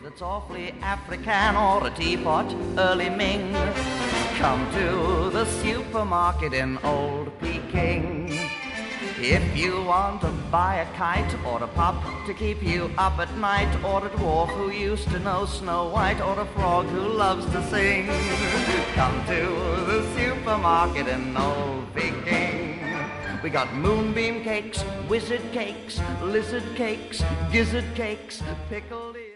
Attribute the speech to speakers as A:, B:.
A: that's awfully African, or a teapot early Ming. Come to the supermarket in Old Peking. If you want to buy a kite or a pup to keep you up at night, or a dwarf who used to know Snow White, or a frog who loves to sing, come to the supermarket in Old Peking. We got moonbeam cakes, wizard cakes, lizard cakes, gizzard cakes, pickled